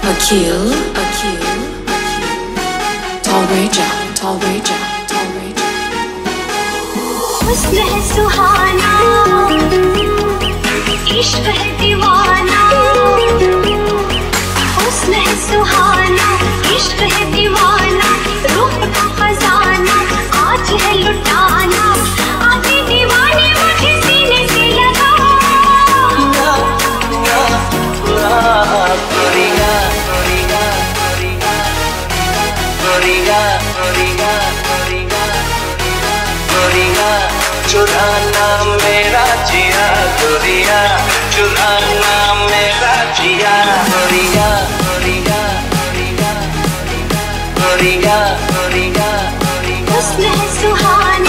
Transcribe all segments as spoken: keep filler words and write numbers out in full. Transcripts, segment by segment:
Akil, Akil, Tall Raja, Tall Raja, Tall Raja. हुस्न है सुहाना, इश्क है दीवाना. हुस्न है सुहाना, इश्क है दीवाना. रूप का खजाना आज है लुटाना. आधी दीवानी मुझे सीने से लगा. गोरिया, गोरिया, गोरिया, गोरिया, गोरिया, गोरिया, गोरिया, चुराना मेरा जिया. गोरिया, चुराना मेरा जिया. गोरिया, गोरिया, गोरिया, गोरिया, गोरिया, गोरिया. हुस्न है सुहाना.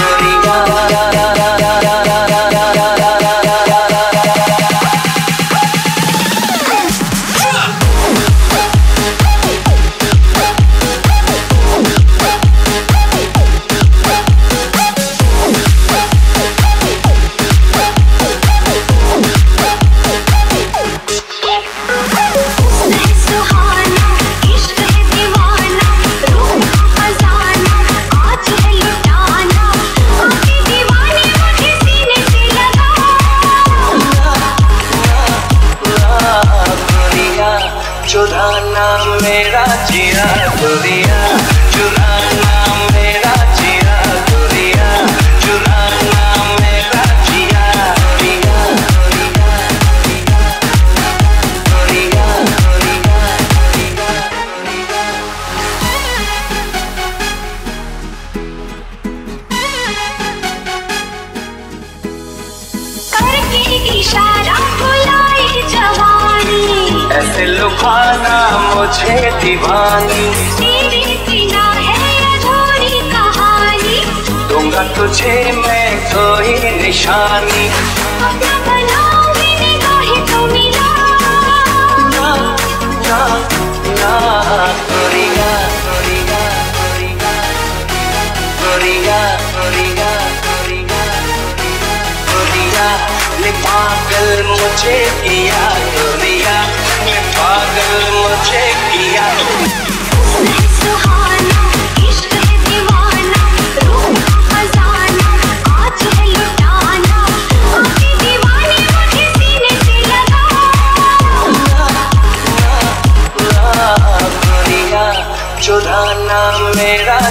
चुराना मेरा जिया. गोरिया, चुराना मेरा जिया. गोरिया, चुराना मेरा जिया. गोरिया, गोरिया, गोरिया, गोरिया, गोरिया. करके इशारा बुलाए जवानी. ऐसे लुभाना मुझे दीवानी. तेरे बिना है अधूरी कहानी. दूंगा तुझे मैं कोई निशानी. अपना बनाओगे निगाहें तो मिला. ना ना ना. गोरिया, गोरिया, गोरिया, गोरिया, गोरिया, गोरिया, गोरिया ने पागल मुझे किया. गोरिया ने पागल मुझे किया. हुस्न है सुहाना, इश्क है दीवाना. रूप का खजाना आज है लुटाना. आधी दीवानी मुझे सीने से लगा. गोरिया, चुराना मेरा